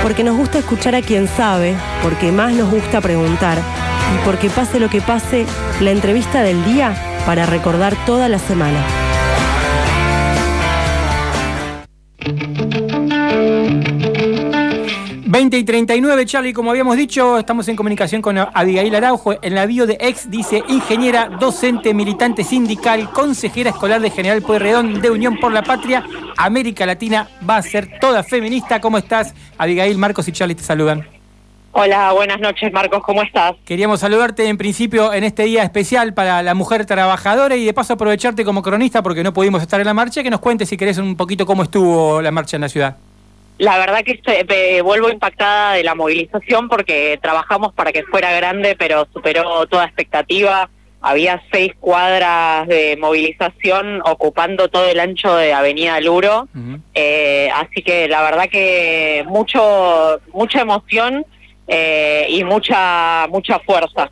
Porque nos gusta escuchar a quien sabe, porque más nos gusta preguntar y porque pase lo que pase, la entrevista del día para recordar toda la semana. ...20 y 39, Charlie, como habíamos dicho, estamos en comunicación con Abigail Araujo. En la bio de Ex dice: ingeniera, docente, militante sindical, consejera escolar de General Pueyrredón, de Unión por la Patria, América Latina, va a ser toda feminista. ¿Cómo estás, Abigail? Marcos y Charlie te saludan. Hola, buenas noches, Marcos, ¿cómo estás? Queríamos saludarte en principio en este día especial para la mujer trabajadora y de paso aprovecharte como cronista porque no pudimos estar en la marcha, que nos cuentes si querés un poquito cómo estuvo la marcha en la ciudad. La verdad que vuelvo impactada de la movilización porque trabajamos para que fuera grande, pero superó toda expectativa. Había 6 cuadras de movilización ocupando todo el ancho de Avenida Luro. Así que la verdad que mucha emoción y mucha fuerza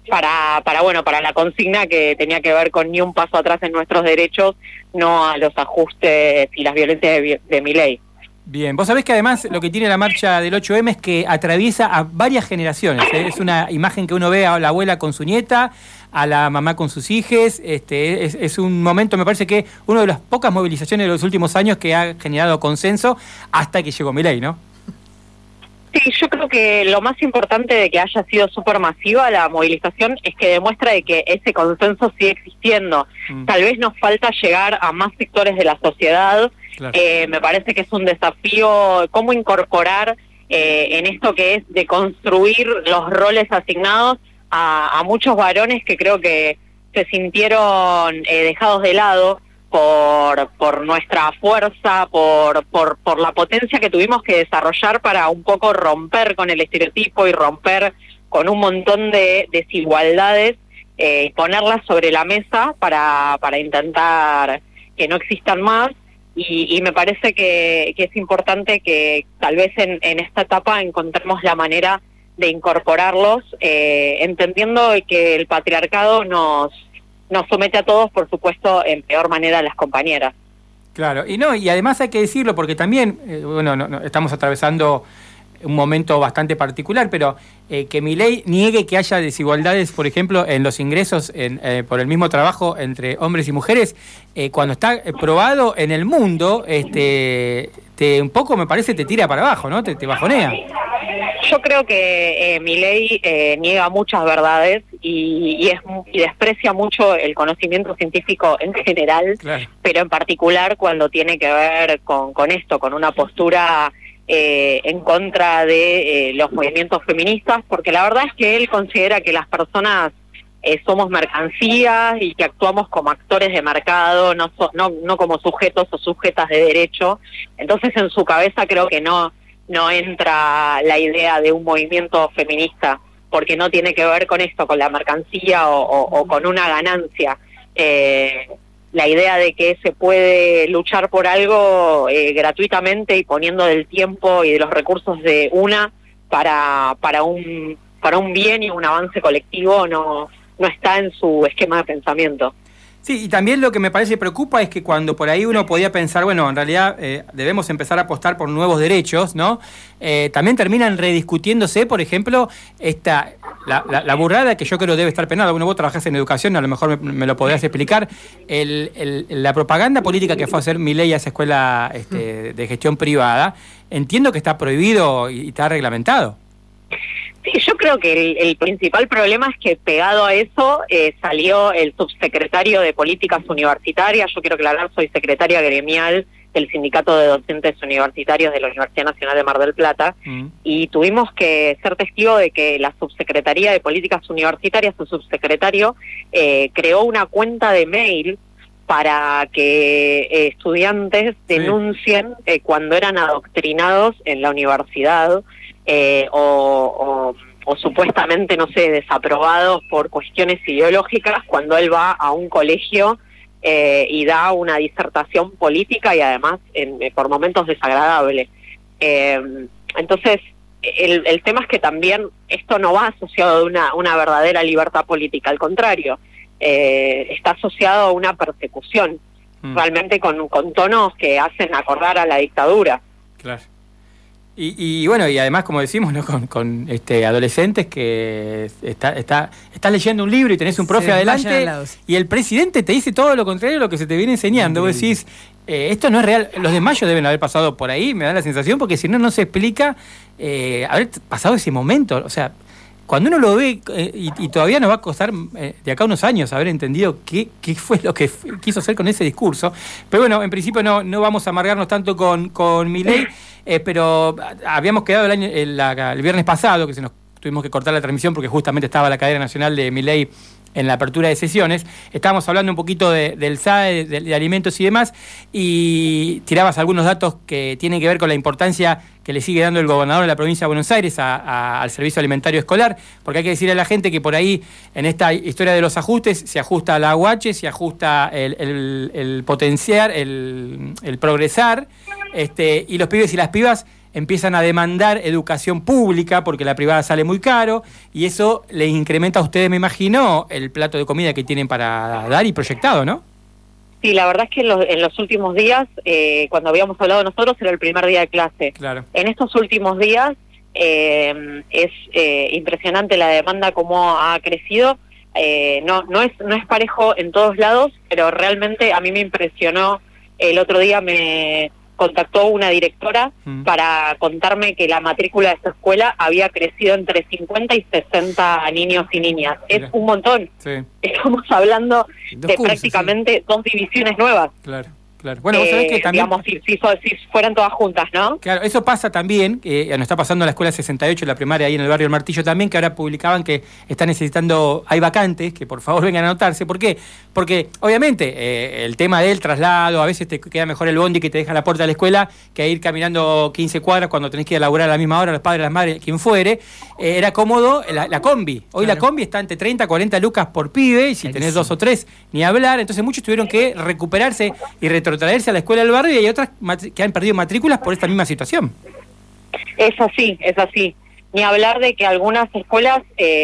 para la consigna que tenía que ver con ni un paso atrás en nuestros derechos, no a los ajustes y las violencias de Milei. Bien, vos sabés que además lo que tiene la marcha del 8M es que atraviesa a varias generaciones, ¿eh? Es una imagen que uno ve a la abuela con su nieta, a la mamá con sus hijes. Es un momento, me parece que una de las pocas movilizaciones de los últimos años que ha generado consenso hasta que llegó Milei, ¿no? Sí, yo creo que lo más importante de que haya sido súper masiva la movilización es que demuestra de que ese consenso sigue existiendo. Tal vez nos falta llegar a más sectores de la sociedad. Claro. Me parece que es un desafío cómo incorporar en esto que es de construir los roles asignados a muchos varones que creo que se sintieron dejados de lado por nuestra fuerza, por la potencia que tuvimos que desarrollar para un poco romper con el estereotipo y romper con un montón de desigualdades, ponerlas sobre la mesa para intentar que no existan más. Y me parece que es importante que tal vez en esta etapa encontremos la manera de incorporarlos, entendiendo que el patriarcado nos somete a todos, por supuesto, en peor manera a las compañeras. Claro, y además hay que decirlo porque también, estamos atravesando un momento bastante particular, pero que Milei niegue que haya desigualdades, por ejemplo, en los ingresos por el mismo trabajo entre hombres y mujeres, cuando está probado en el mundo, un poco me parece te tira para abajo, ¿no? Te bajonea. Yo creo que Milei niega muchas verdades y desprecia mucho el conocimiento científico en general, claro, pero en particular cuando tiene que ver con esto, con una postura en contra de los movimientos feministas, porque la verdad es que él considera que las personas somos mercancías y que actuamos como actores de mercado, no como sujetos o sujetas de derecho. Entonces en su cabeza creo que no entra la idea de un movimiento feminista, porque no tiene que ver con esto, con la mercancía o con una ganancia. La idea de que se puede luchar por algo gratuitamente y poniendo del tiempo y de los recursos de una para un bien y un avance colectivo no está en su esquema de pensamiento. Sí, y también lo que me parece preocupa es que cuando por ahí uno podía pensar, bueno, en realidad debemos empezar a apostar por nuevos derechos, ¿no? También terminan rediscutiéndose, por ejemplo, la burrada que yo creo debe estar penada. Bueno, vos trabajás en educación, a lo mejor me lo podrías explicar. La propaganda política que fue a hacer Milei a esa escuela de gestión privada, entiendo que está prohibido y está reglamentado. Sí, yo creo que el principal problema es que pegado a eso salió el subsecretario de Políticas Universitarias. Yo quiero aclarar, soy secretaria gremial del Sindicato de Docentes Universitarios de la Universidad Nacional de Mar del Plata, y tuvimos que ser testigos de que la Subsecretaría de Políticas Universitarias, su subsecretario, creó una cuenta de mail para que estudiantes denuncien cuando eran adoctrinados en la universidad, o supuestamente, no sé, desaprobados por cuestiones ideológicas, cuando él va a un colegio y da una disertación política y además por momentos desagradable. Entonces, el tema es que también esto no va asociado a una verdadera libertad política, al contrario, está asociado a una persecución, realmente con tonos que hacen acordar a la dictadura. Claro. Y bueno, y además, como decimos, ¿no? con adolescentes que estás leyendo un libro y tenés un profe adelante y el presidente te dice todo lo contrario de lo que se te viene enseñando. Vos decís, esto no es real. Los de mayo deben haber pasado por ahí, me da la sensación, porque si no se explica haber pasado ese momento. O sea, cuando uno lo ve, y todavía nos va a costar de acá unos años haber entendido qué fue lo que quiso hacer con ese discurso. Pero bueno, en principio no vamos a amargarnos tanto con Milei, pero habíamos quedado el viernes pasado, que tuvimos que cortar la transmisión porque justamente estaba la cadena nacional de Milei en la apertura de sesiones. Estábamos hablando un poquito del SAE, de alimentos y demás, y tirabas algunos datos que tienen que ver con la importancia que le sigue dando el gobernador de la provincia de Buenos Aires al servicio alimentario escolar, porque hay que decirle a la gente que por ahí, en esta historia de los ajustes, se ajusta la UH, se ajusta el potenciar, el progresar, y los pibes y las pibas empiezan a demandar educación pública porque la privada sale muy caro, y eso les incrementa a ustedes, me imagino, el plato de comida que tienen para dar y proyectado, ¿no? Sí, la verdad es que en los últimos días, cuando habíamos hablado nosotros, era el primer día de clase. Claro. En estos últimos días es impresionante la demanda cómo ha crecido. No es parejo en todos lados, pero realmente a mí me impresionó. El otro día me contactó una directora para contarme que la matrícula de esta escuela había crecido entre 50 y 60 niños y niñas. Mira. Es un montón. Sí. Estamos hablando de prácticamente 2 divisiones nuevas. Claro. Bueno, vos sabés que también... Digamos, si fueran todas juntas, ¿no? Claro, eso pasa también, nos está pasando en la escuela 68, la primaria, ahí en el barrio El Martillo también, que ahora publicaban que están necesitando, hay vacantes, que por favor vengan a anotarse. ¿Por qué? Porque, obviamente, el tema del traslado, a veces te queda mejor el bondi que te deja a la puerta de la escuela que ir caminando 15 cuadras cuando tenés que ir a laburar a la misma hora, los padres, las madres, quien fuere. Era cómodo la combi. Hoy la combi está entre 30 a 40 lucas por pibe, y si tenés 2 o 3, ni hablar. Entonces muchos tuvieron que recuperarse y traerse a la escuela del barrio, y hay otras que han perdido matrículas por esta misma situación. Es así. Ni hablar de que algunas escuelas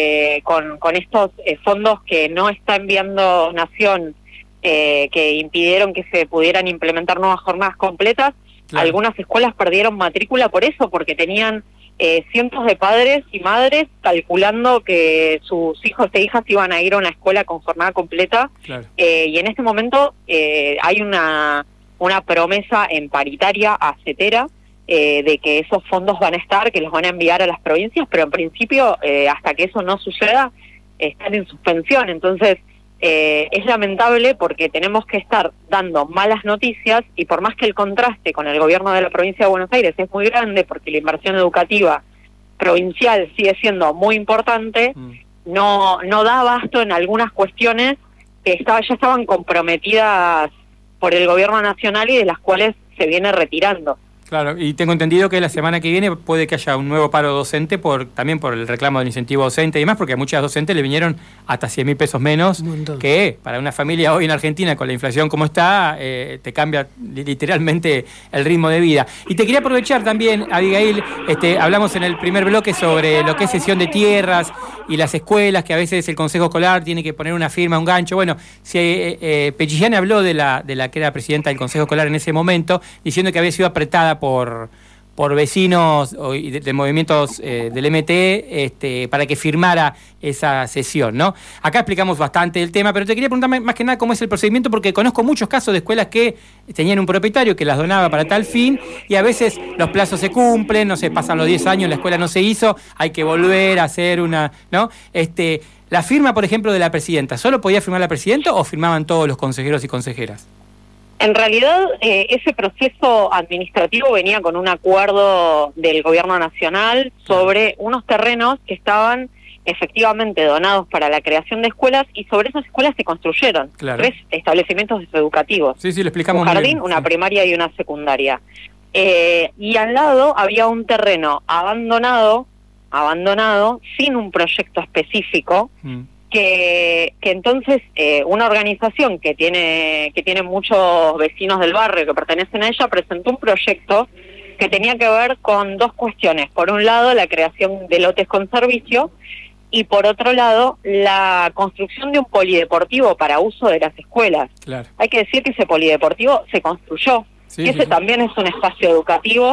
con estos fondos que no está enviando Nación, que impidieron que se pudieran implementar nuevas jornadas completas, claro. Algunas escuelas perdieron matrícula por eso, porque tenían cientos de padres y madres calculando que sus hijos e hijas iban a ir a una escuela con jornada completa, claro. Y en este momento hay una promesa en paritaria a CETERA de que esos fondos van a estar, que los van a enviar a las provincias, pero en principio, hasta que eso no suceda, están en suspensión. Entonces, es lamentable porque tenemos que estar dando malas noticias, y por más que el contraste con el gobierno de la provincia de Buenos Aires es muy grande, porque la inversión educativa provincial sigue siendo muy importante, no da abasto en algunas cuestiones que ya estaban comprometidas por el gobierno nacional y de las cuales se viene retirando. Claro, y tengo entendido que la semana que viene puede que haya un nuevo paro docente también por el reclamo del incentivo docente y demás, porque a muchas docentes le vinieron hasta 100.000 pesos menos, que para una familia hoy en Argentina, con la inflación como está, te cambia literalmente el ritmo de vida. Y te quería aprovechar también, Abigail, hablamos en el primer bloque sobre lo que es cesión de tierras y las escuelas, que a veces el Consejo Escolar tiene que poner una firma, un gancho. Bueno, Pechillán habló de la que era presidenta del Consejo Escolar en ese momento, diciendo que había sido apretada por vecinos de movimientos del MT para que firmara esa cesión, ¿no? Acá explicamos bastante el tema, pero te quería preguntar más que nada cómo es el procedimiento, porque conozco muchos casos de escuelas que tenían un propietario que las donaba para tal fin, y a veces los plazos se cumplen, no sé, pasan los 10 años, la escuela no se hizo, hay que volver a hacer una, ¿no? La firma, por ejemplo, de la presidenta, ¿solo podía firmar la presidenta o firmaban todos los consejeros y consejeras? En realidad, ese proceso administrativo venía con un acuerdo del gobierno nacional sobre unos terrenos que estaban efectivamente donados para la creación de escuelas, y sobre esas escuelas se construyeron 3 establecimientos educativos. Sí, lo explicamos. Un jardín, bien, una primaria y una secundaria. Y al lado había un terreno abandonado, sin un proyecto específico, que entonces una organización que tiene muchos vecinos del barrio que pertenecen a ella presentó un proyecto que tenía que ver con 2 cuestiones. Por un lado, la creación de lotes con servicio, y por otro lado, la construcción de un polideportivo para uso de las escuelas. Claro. Hay que decir que ese polideportivo se construyó, y ese también es un espacio educativo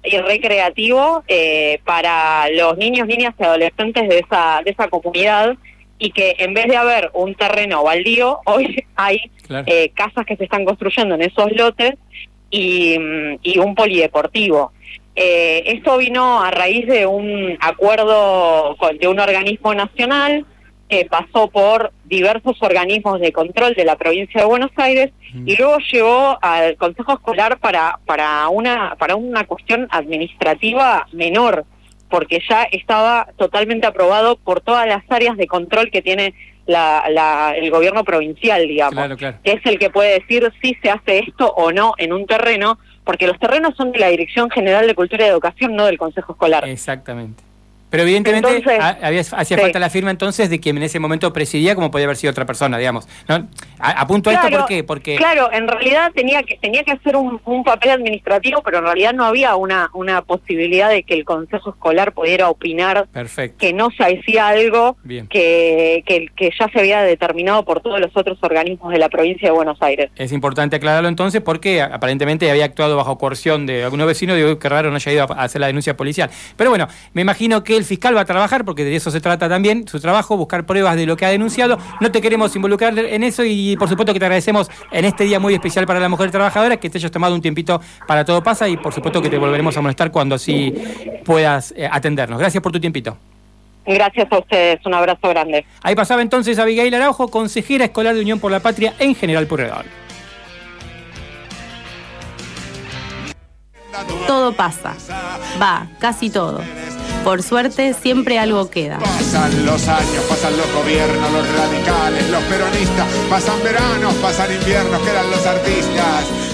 y recreativo para los niños, niñas y adolescentes de esa comunidad, y que en vez de haber un terreno baldío, hoy hay casas que se están construyendo en esos lotes y un polideportivo. Esto vino a raíz de un acuerdo de un organismo nacional que pasó por diversos organismos de control de la provincia de Buenos Aires y luego llegó al Consejo Escolar para una cuestión administrativa menor, porque ya estaba totalmente aprobado por todas las áreas de control que tiene el gobierno provincial, digamos, que es el que puede decir si se hace esto o no en un terreno, porque los terrenos son de la Dirección General de Cultura y Educación, no del Consejo Escolar. Exactamente. Pero evidentemente entonces, hacía falta la firma entonces de quien en ese momento presidía, como podía haber sido otra persona, digamos, ¿no? Apunto a esto, ¿por qué? Porque claro, en realidad tenía que hacer un papel administrativo, pero en realidad no había una posibilidad de que el Consejo Escolar pudiera opinar. Perfecto. Que no se hacía algo que ya se había determinado por todos los otros organismos de la provincia de Buenos Aires. Es importante aclararlo entonces porque aparentemente había actuado bajo coerción de algunos vecinos, digo, qué raro no haya ido a hacer la denuncia policial. Pero bueno, me imagino que el fiscal va a trabajar, porque de eso se trata también, su trabajo, buscar pruebas de lo que ha denunciado. No te queremos involucrar en eso y por supuesto que te agradecemos en este día muy especial para la mujer trabajadora que te hayas tomado un tiempito para Todo Pasa y por supuesto que te volveremos a molestar cuando así puedas atendernos. Gracias por tu tiempito. Gracias a ustedes, un abrazo grande. Ahí pasaba entonces Abigail Araujo, consejera escolar de Unión por la Patria en General Pueyrredón. Todo pasa. Va, casi todo. Por suerte, siempre algo queda. Pasan los años, pasan los gobiernos, los radicales, los peronistas, pasan veranos, pasan inviernos, quedan los artistas.